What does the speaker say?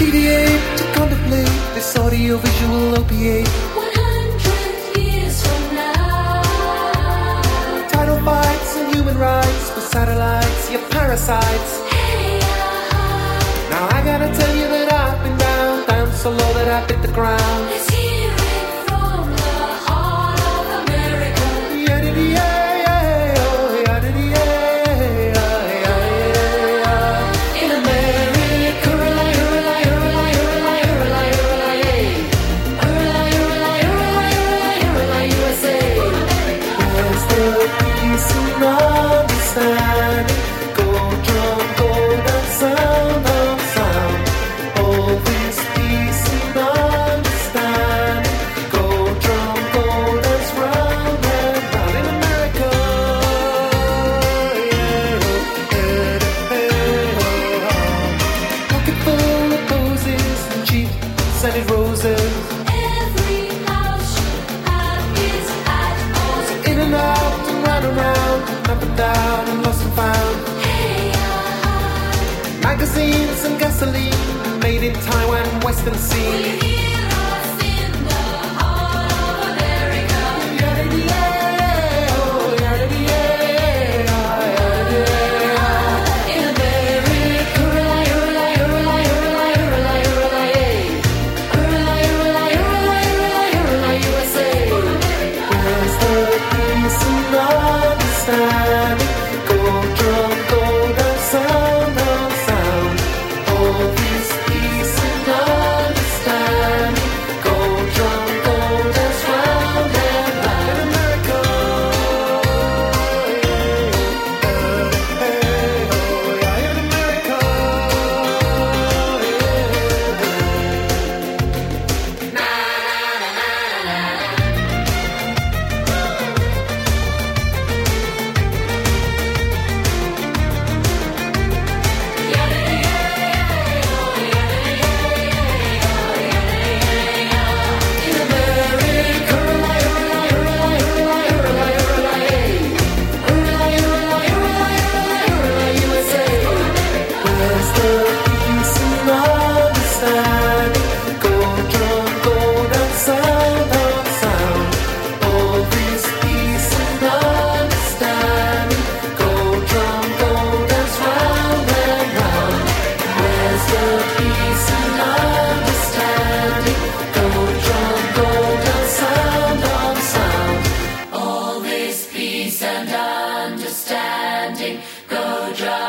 meditate to contemplate this audio-visual opiate. 100 years from now. Title fights and human rights with satellites, you parasites. Hey, Now I gotta tell you that I've been down, down so low that I hit the ground. let's hear it from the heart of America. In America, USA. Where's the peace and understanding? Go drum, go down, sound on sound. All this peace and understanding. Go drum, go dance round and round in America. Pocket full of posies and cheap scented roses. Every house should have its hat on. In and out and round and round, up and down and lost and found. Hey, Magazines and gasoline, made in Taiwan, Western will Sea. you hear us in the heart of America? In America, USA. Where's the peace and understanding? Go drum, go down, sound on sound. All this peace and understanding. Go drum, go dance round and round in America. In America. Where's the peace and understanding? Go drum, go down, sound on sound. All this peace and understanding. Go drum, go dance round and round. Where's the peace and understanding? Go drum, go down, sound on sound. All this peace and understanding, go drum.